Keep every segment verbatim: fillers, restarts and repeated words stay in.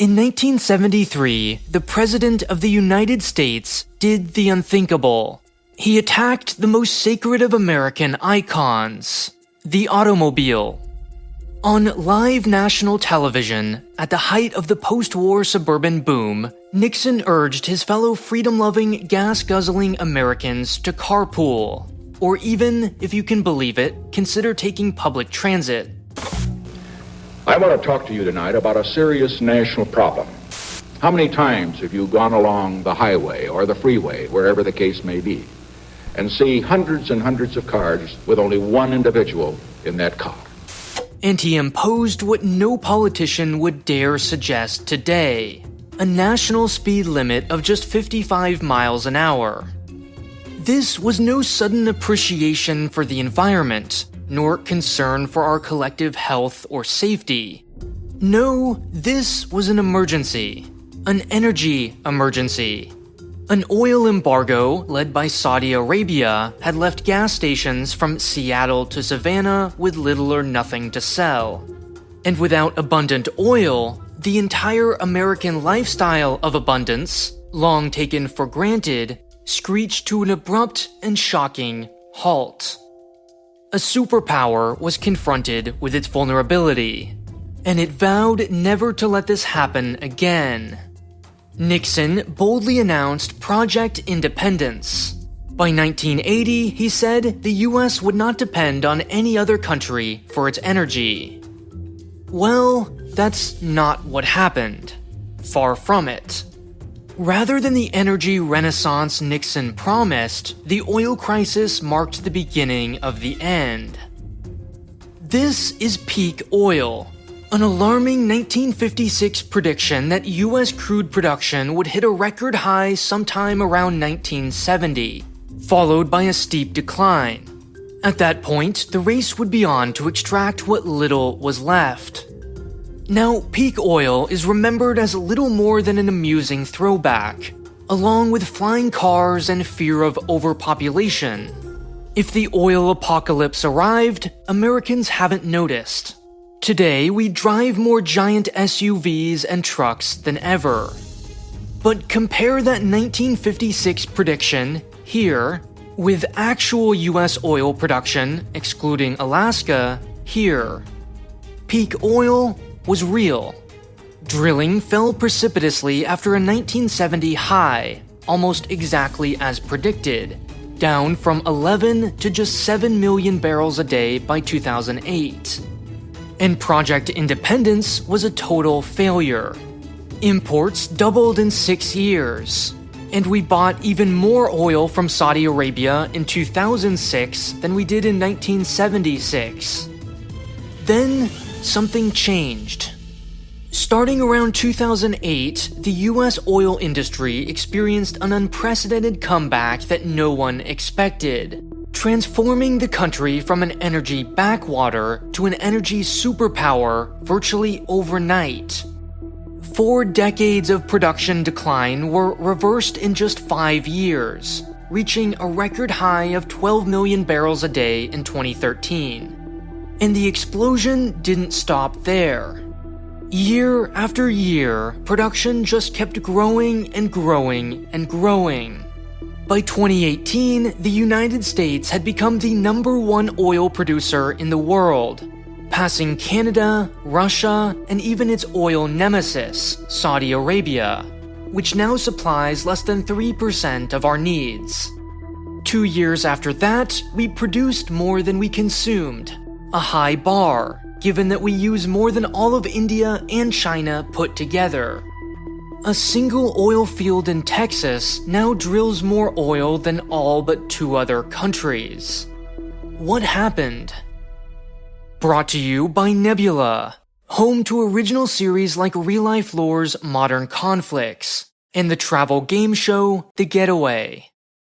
In nineteen seventy-three, the President of the United States did the unthinkable. He attacked the most sacred of American icons, the automobile. On live national television, at the height of the post-war suburban boom, Nixon urged his fellow freedom-loving, gas-guzzling Americans to carpool, or even, if you can believe it, consider taking public transit. I want to talk to you tonight about a serious national problem. How many times have you gone along the highway or the freeway, wherever the case may be, and see hundreds and hundreds of cars with only one individual in that car? And he imposed what no politician would dare suggest today, a national speed limit of just fifty-five miles an hour. This was no sudden appreciation for the environment, nor concern for our collective health or safety. No, this was an emergency, an energy emergency. An oil embargo led by Saudi Arabia had left gas stations from Seattle to Savannah with little or nothing to sell. And without abundant oil, the entire American lifestyle of abundance, long taken for granted, screeched to an abrupt and shocking halt. A superpower was confronted with its vulnerability, and it vowed never to let this happen again. Nixon boldly announced Project Independence. By nineteen eighty, he said the U S would not depend on any other country for its energy. Well, that's not what happened. Far from it. Rather than the energy renaissance Nixon promised, the oil crisis marked the beginning of the end. This is peak oil. An alarming nineteen fifty-six prediction that U S crude production would hit a record high sometime around nineteen seventy, followed by a steep decline. At that point, the race would be on to extract what little was left. Now, peak oil is remembered as little more than an amusing throwback, along with flying cars and fear of overpopulation. If the oil apocalypse arrived, Americans haven't noticed. Today, we drive more giant S U Vs and trucks than ever. But compare that nineteen fifty-six prediction here with actual U S oil production, excluding Alaska, here. Peak oil was real. Drilling fell precipitously after a nineteen seventy high, almost exactly as predicted, down from eleven to just seven million barrels a day by two thousand eight. And Project Independence was a total failure. Imports doubled in six years, and we bought even more oil from Saudi Arabia in two thousand six than we did in nineteen seventy-six. Then, something changed. Starting around two thousand eight, the U S oil industry experienced an unprecedented comeback that no one expected, transforming the country from an energy backwater to an energy superpower virtually overnight. Four decades of production decline were reversed in just five years, reaching a record high of twelve million barrels a day in twenty thirteen. And the explosion didn't stop there. Year after year, production just kept growing and growing and growing. By twenty eighteen, the United States had become the number one oil producer in the world, passing Canada, Russia, and even its oil nemesis, Saudi Arabia, which now supplies less than three percent of our needs. Two years after that, we produced more than we consumed, a high bar, given that we use more than all of India and China put together. A single oil field in Texas now drills more oil than all but two other countries. What happened? Brought to you by Nebula, home to original series like Real Life Lore's Modern Conflicts, and the travel game show The Getaway.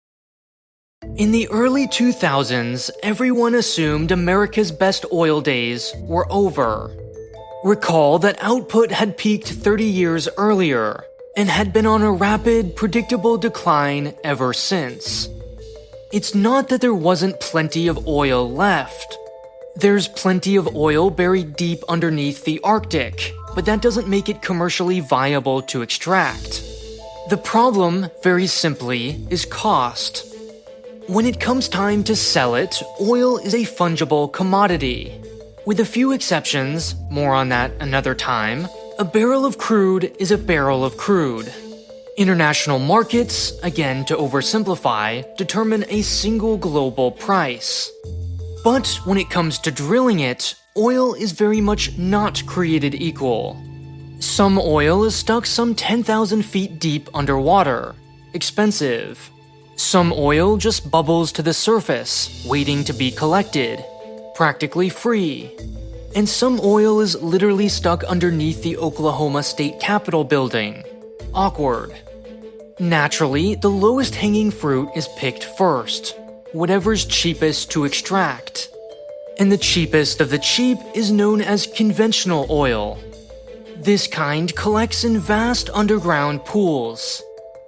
In the early two thousands, everyone assumed America's best oil days were over. Recall that output had peaked thirty years earlier and had been on a rapid, predictable decline ever since. It's not that there wasn't plenty of oil left. There's plenty of oil buried deep underneath the Arctic, but that doesn't make it commercially viable to extract. The problem, very simply, is cost. When it comes time to sell it, oil is a fungible commodity. With a few exceptions, more on that another time, a barrel of crude is a barrel of crude. International markets, again to oversimplify, determine a single global price. But when it comes to drilling it, oil is very much not created equal. Some oil is stuck some ten thousand feet deep underwater. Expensive. Some oil just bubbles to the surface, waiting to be collected. Practically free. And some oil is literally stuck underneath the Oklahoma State Capitol building. Awkward. Naturally, the lowest hanging fruit is picked first. Whatever's cheapest to extract. And the cheapest of the cheap is known as conventional oil. This kind collects in vast underground pools.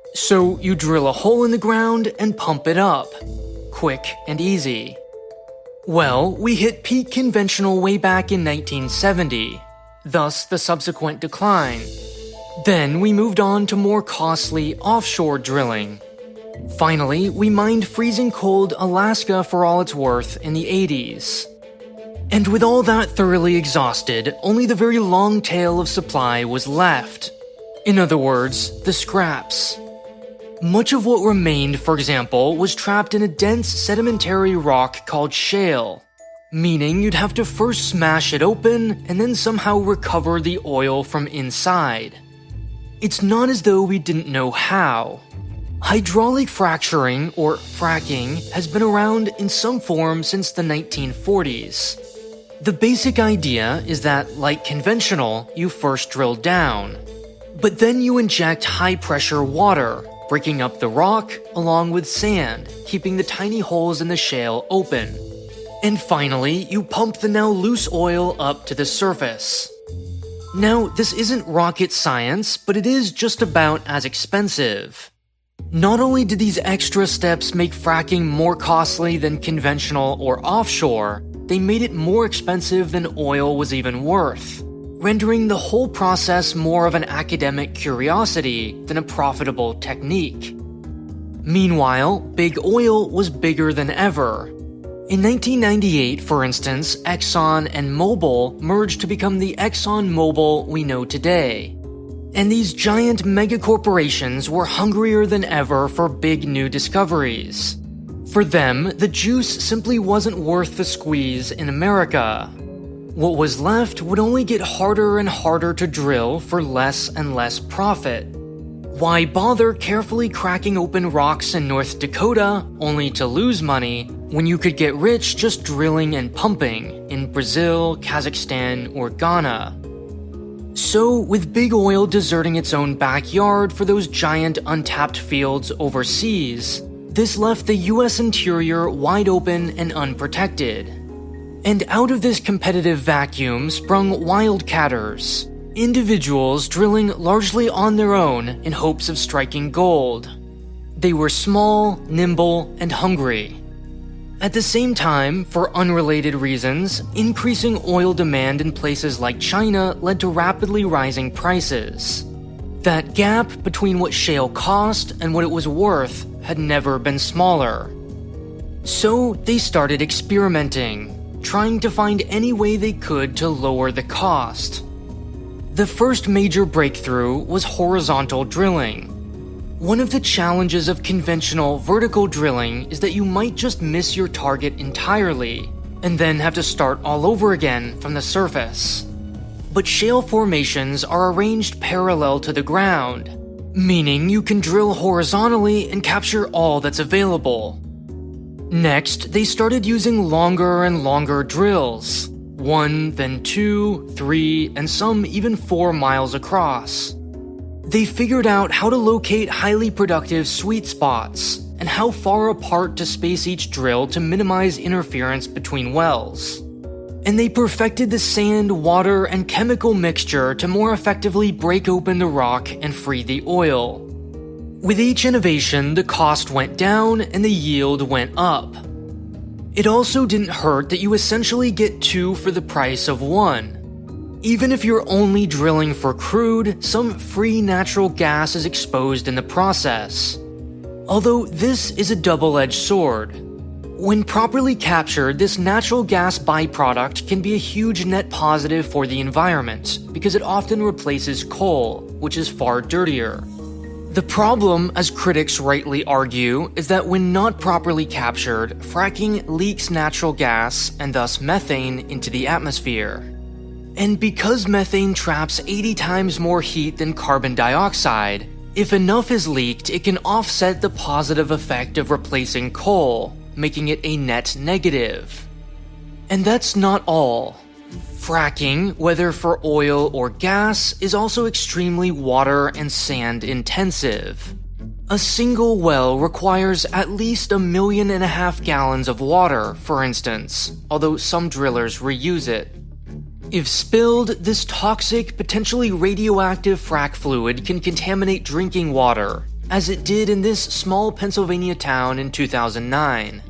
So you drill a hole in the ground and pump it up. Quick and easy. Well, we hit peak conventional way back in nineteen seventy, thus the subsequent decline. Then we moved on to more costly offshore drilling. Finally, we mined freezing cold Alaska for all it's worth in the eighties. And with all that thoroughly exhausted, only the very long tail of supply was left. In other words, the scraps. Much of what remained, for example, was trapped in a dense sedimentary rock called shale, meaning you'd have to first smash it open and then somehow recover the oil from inside. It's not as though we didn't know how. Hydraulic fracturing, or fracking, has been around in some form since the nineteen forties. The basic idea is that, like conventional, you first drill down, but then you inject high-pressure water, breaking up the rock along with sand, keeping the tiny holes in the shale open. And finally, you pump the now loose oil up to the surface. Now, this isn't rocket science, but it is just about as expensive. Not only did these extra steps make fracking more costly than conventional or offshore, they made it more expensive than oil was even worth, rendering the whole process more of an academic curiosity than a profitable technique. Meanwhile, big oil was bigger than ever. In nineteen ninety-eight, for instance, Exxon and Mobil merged to become the ExxonMobil we know today. And these giant megacorporations were hungrier than ever for big new discoveries. For them, the juice simply wasn't worth the squeeze in America. What was left would only get harder and harder to drill for less and less profit. Why bother carefully cracking open rocks in North Dakota only to lose money when you could get rich just drilling and pumping in Brazil, Kazakhstan, or Ghana? So, with big oil deserting its own backyard for those giant untapped fields overseas, this left the U S interior wide open and unprotected. And out of this competitive vacuum sprung wildcatters, individuals drilling largely on their own in hopes of striking gold. They were small, nimble, and hungry. At the same time, for unrelated reasons, increasing oil demand in places like China led to rapidly rising prices. That gap between what shale cost and what it was worth had never been smaller. So they started experimenting, trying to find any way they could to lower the cost. The first major breakthrough was horizontal drilling. One of the challenges of conventional vertical drilling is that you might just miss your target entirely, and then have to start all over again from the surface. But shale formations are arranged parallel to the ground, meaning you can drill horizontally and capture all that's available. Next, they started using longer and longer drills, one, then two, three, and some even four miles across. They figured out how to locate highly productive sweet spots, and how far apart to space each drill to minimize interference between wells. And they perfected the sand, water, and chemical mixture to more effectively break open the rock and free the oil. With each innovation, the cost went down and the yield went up. It also didn't hurt that you essentially get two for the price of one. Even if you're only drilling for crude, some free natural gas is exposed in the process. Although this is a double-edged sword. When properly captured, this natural gas byproduct can be a huge net positive for the environment because it often replaces coal, which is far dirtier. The problem, as critics rightly argue, is that when not properly captured, fracking leaks natural gas and thus methane into the atmosphere. And because methane traps eighty times more heat than carbon dioxide, if enough is leaked, it can offset the positive effect of replacing coal, making it a net negative. And that's not all. Fracking, whether for oil or gas, is also extremely water and sand intensive. A single well requires at least a million and a half gallons of water, for instance, although some drillers reuse it. If spilled, this toxic, potentially radioactive frack fluid can contaminate drinking water, as it did in this small Pennsylvania town in two thousand nine.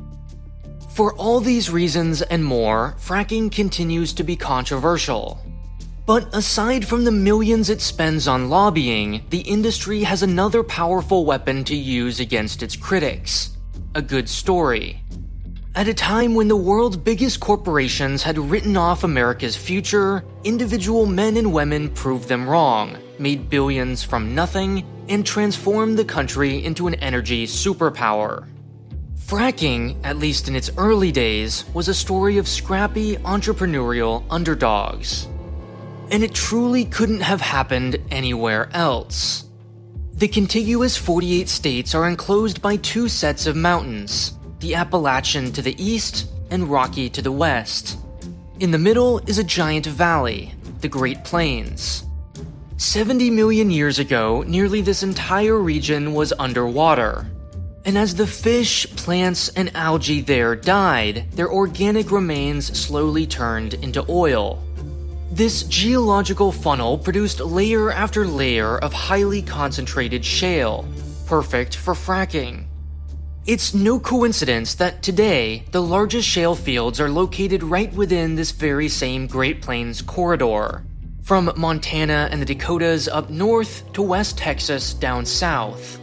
For all these reasons and more, fracking continues to be controversial. But aside from the millions it spends on lobbying, the industry has another powerful weapon to use against its critics: a good story. At a time when the world's biggest corporations had written off America's future, individual men and women proved them wrong, made billions from nothing, and transformed the country into an energy superpower. Fracking, at least in its early days, was a story of scrappy, entrepreneurial underdogs. And it truly couldn't have happened anywhere else. The contiguous forty-eight states are enclosed by two sets of mountains, the Appalachian to the east and Rocky to the west. In the middle is a giant valley, the Great Plains. seventy million years ago, nearly this entire region was underwater. And as the fish, plants, and algae there died, their organic remains slowly turned into oil. This geological funnel produced layer after layer of highly concentrated shale, perfect for fracking. It's no coincidence that today, the largest shale fields are located right within this very same Great Plains corridor, from Montana and the Dakotas up north to West Texas down south.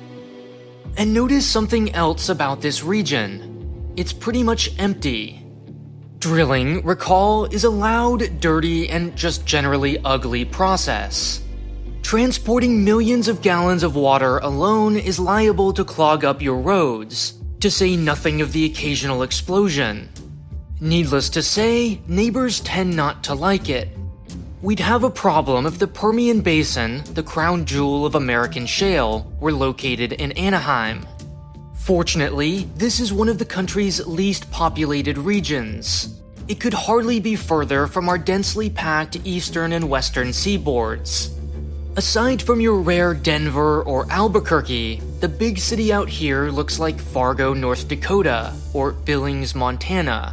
And notice something else about this region. It's pretty much empty. Drilling, recall, is a loud, dirty, and just generally ugly process. Transporting millions of gallons of water alone is liable to clog up your roads, to say nothing of the occasional explosion. Needless to say, neighbors tend not to like it. We'd have a problem if the Permian Basin, the crown jewel of American shale, were located in Anaheim. Fortunately, this is one of the country's least populated regions. It could hardly be further from our densely packed eastern and western seaboards. Aside from your rare Denver or Albuquerque, the big city out here looks like Fargo, North Dakota, or Billings, Montana.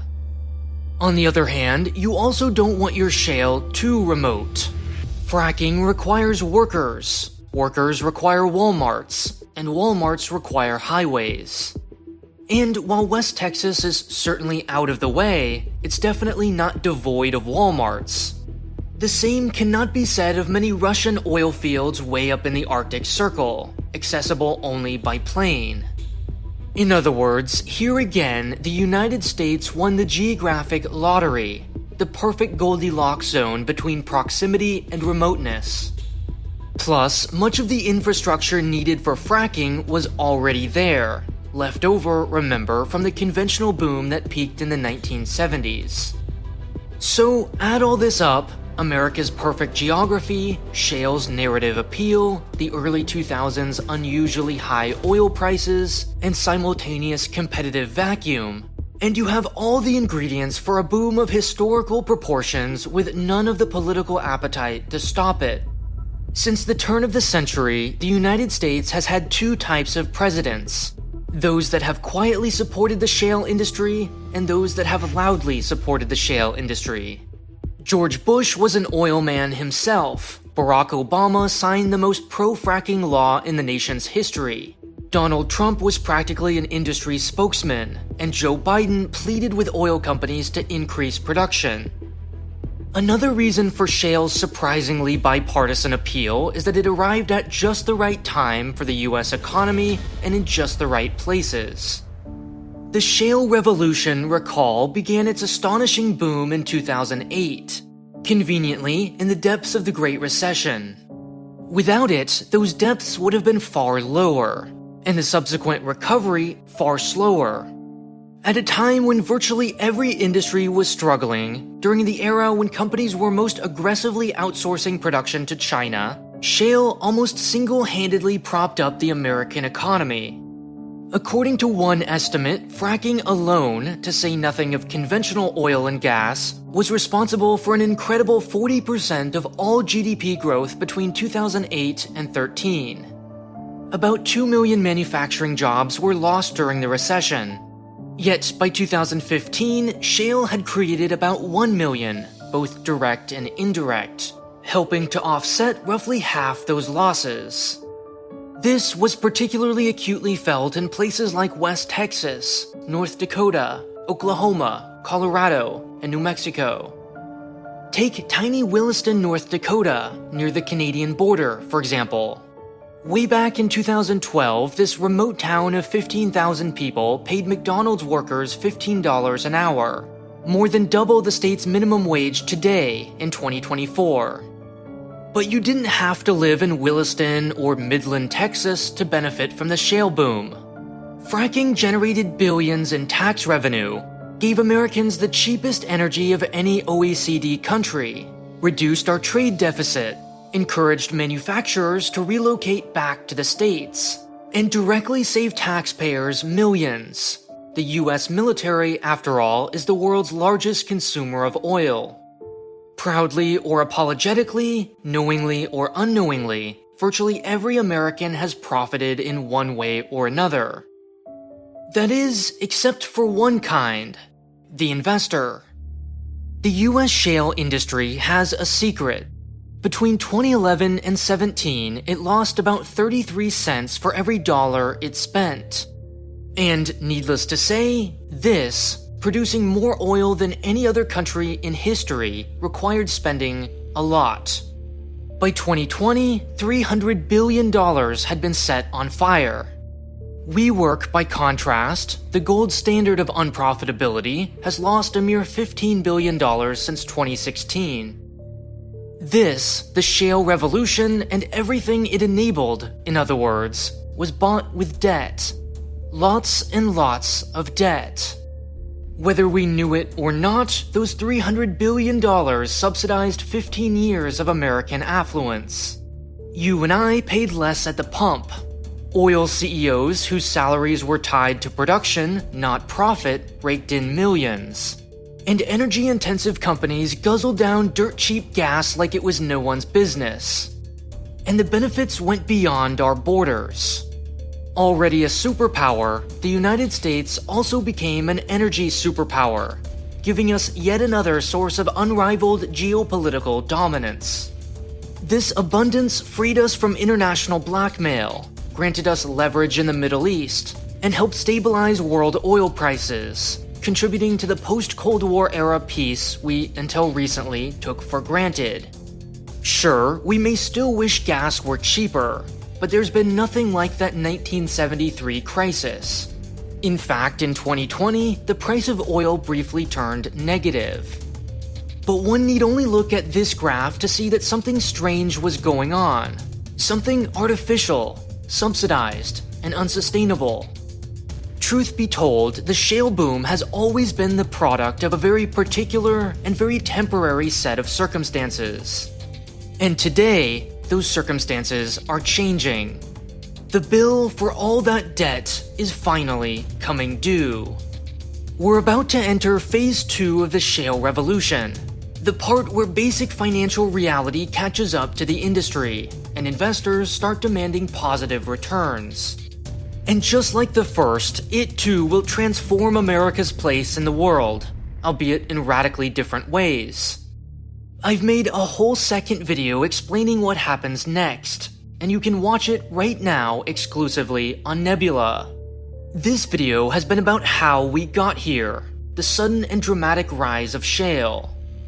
On the other hand, you also don't want your shale too remote. Fracking requires workers, workers require Walmarts, and Walmarts require highways. And while West Texas is certainly out of the way, it's definitely not devoid of Walmarts. The same cannot be said of many Russian oil fields way up in the Arctic Circle, accessible only by plane. In other words, here again, the United States won the geographic lottery, the perfect Goldilocks zone between proximity and remoteness. Plus, much of the infrastructure needed for fracking was already there, left over, remember, from the conventional boom that peaked in the nineteen seventies. So, add all this up, America's perfect geography, shale's narrative appeal, the early two thousands unusually high oil prices, and simultaneous competitive vacuum, and you have all the ingredients for a boom of historical proportions with none of the political appetite to stop it. Since the turn of the century, the United States has had two types of presidents: those that have quietly supported the shale industry, and those that have loudly supported the shale industry. George Bush was an oil man himself. Barack Obama signed the most pro-fracking law in the nation's history. Donald Trump was practically an industry spokesman, and Joe Biden pleaded with oil companies to increase production. Another reason for shale's surprisingly bipartisan appeal is that it arrived at just the right time for the U S economy and in just the right places. The shale revolution, recall, began its astonishing boom in two thousand eight, conveniently in the depths of the Great Recession. Without it, those depths would have been far lower, and the subsequent recovery far slower. At a time when virtually every industry was struggling, during the era when companies were most aggressively outsourcing production to China, shale almost single-handedly propped up the American economy. According to one estimate, fracking alone, to say nothing of conventional oil and gas, was responsible for an incredible forty percent of all G D P growth between two thousand eight and thirteen. About two million manufacturing jobs were lost during the recession. Yet, by two thousand fifteen, shale had created about one million, both direct and indirect, helping to offset roughly half those losses. This was particularly acutely felt in places like West Texas, North Dakota, Oklahoma, Colorado, and New Mexico. Take tiny Williston, North Dakota, near the Canadian border, for example. Way back in two thousand twelve, this remote town of fifteen thousand people paid McDonald's workers fifteen dollars an hour, more than double the state's minimum wage today in twenty twenty-four. But you didn't have to live in Williston or Midland, Texas to benefit from the shale boom. Fracking generated billions in tax revenue, gave Americans the cheapest energy of any O E C D country, reduced our trade deficit, encouraged manufacturers to relocate back to the States, and directly saved taxpayers millions. The U S military, after all, is the world's largest consumer of oil. Proudly or apologetically, knowingly or unknowingly, virtually every American has profited in one way or another. That is, except for one kind, the investor. The U S shale industry has a secret. Between twenty eleven and seventeen, it lost about thirty-three cents for every dollar it spent. And needless to say, this, producing more oil than any other country in history, required spending a lot. By twenty twenty, three hundred billion dollars had been set on fire. WeWork, by contrast, the gold standard of unprofitability, has lost a mere fifteen billion dollars since twenty sixteen. This, the shale revolution, and everything it enabled, in other words, was bought with debt. Lots and lots of debt. Whether we knew it or not, those three hundred billion dollars subsidized fifteen years of American affluence. You and I paid less at the pump. Oil C E Os whose salaries were tied to production, not profit, raked in millions. And energy-intensive companies guzzled down dirt-cheap gas like it was no one's business. And the benefits went beyond our borders. Already a superpower, the United States also became an energy superpower, giving us yet another source of unrivaled geopolitical dominance. This abundance freed us from international blackmail, granted us leverage in the Middle East, and helped stabilize world oil prices, contributing to the post-Cold War era peace we, until recently, took for granted. Sure, we may still wish gas were cheaper, but there's been nothing like that nineteen seventy-three crisis. In fact, in twenty twenty, the price of oil briefly turned negative. But one need only look at this graph to see that something strange was going on. Something artificial, subsidized, and unsustainable. Truth be told, the shale boom has always been the product of a very particular and very temporary set of circumstances. And today, those circumstances are changing. The bill for all that debt is finally coming due. We're about to enter phase two of the shale revolution, the part where basic financial reality catches up to the industry, and investors start demanding positive returns. And just like the first, it too will transform America's place in the world, albeit in radically different ways. I've made a whole second video explaining what happens next, and you can watch it right now exclusively on Nebula. This video has been about how we got here, the sudden and dramatic rise of shale.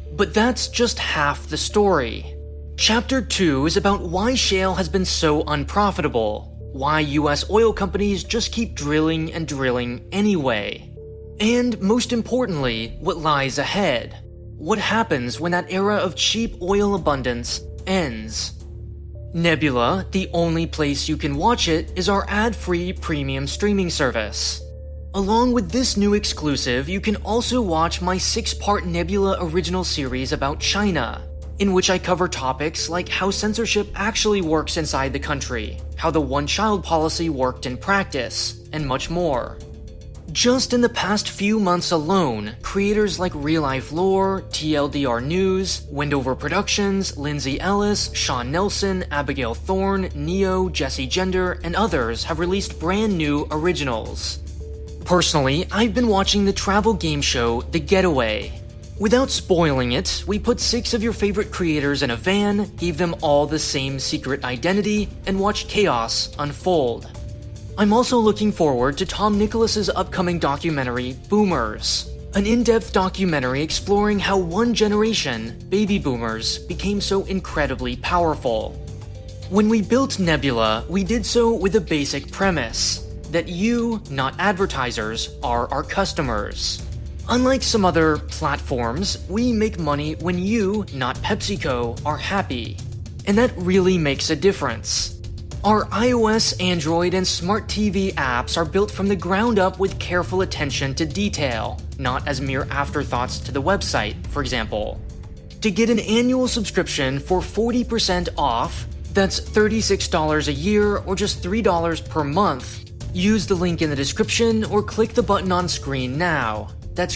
But that's just half the story. Chapter two is about why shale has been so unprofitable, why U S oil companies just keep drilling and drilling anyway, and most importantly, what lies ahead. What happens when that era of cheap oil abundance ends? Nebula, the only place you can watch it, is our ad-free premium streaming service. Along with this new exclusive, you can also watch my six-part Nebula original series about China, in which I cover topics like how censorship actually works inside the country, how the one-child policy worked in practice, and much more. Just in the past few months alone, creators like Real Life Lore, T L D R News, Wendover Productions, Lindsay Ellis, Sean Nelson, Abigail Thorne, Neo, Jesse Gender, and others have released brand new originals. Personally, I've been watching the travel game show The Getaway. Without spoiling it, we put six of your favorite creators in a van, gave them all the same secret identity, and watched chaos unfold. I'm also looking forward to Tom Nicholas's upcoming documentary, Boomers, an in-depth documentary exploring how one generation, baby boomers, became so incredibly powerful. When we built Nebula, we did so with a basic premise, that you, not advertisers, are our customers. Unlike some other platforms, we make money when you, not PepsiCo, are happy. And that really makes a difference. Our iOS, Android, and smart T V apps are built from the ground up with careful attention to detail, not as mere afterthoughts to the website, for example. To get an annual subscription for forty percent off, that's thirty-six dollars a year or just three dollars per month, use the link in the description or click the button on screen now. That's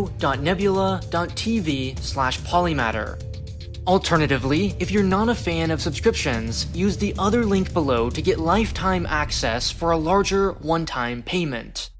go.nebula.tv slash polymatter. Alternatively, if you're not a fan of subscriptions, use the other link below to get lifetime access for a larger one-time payment.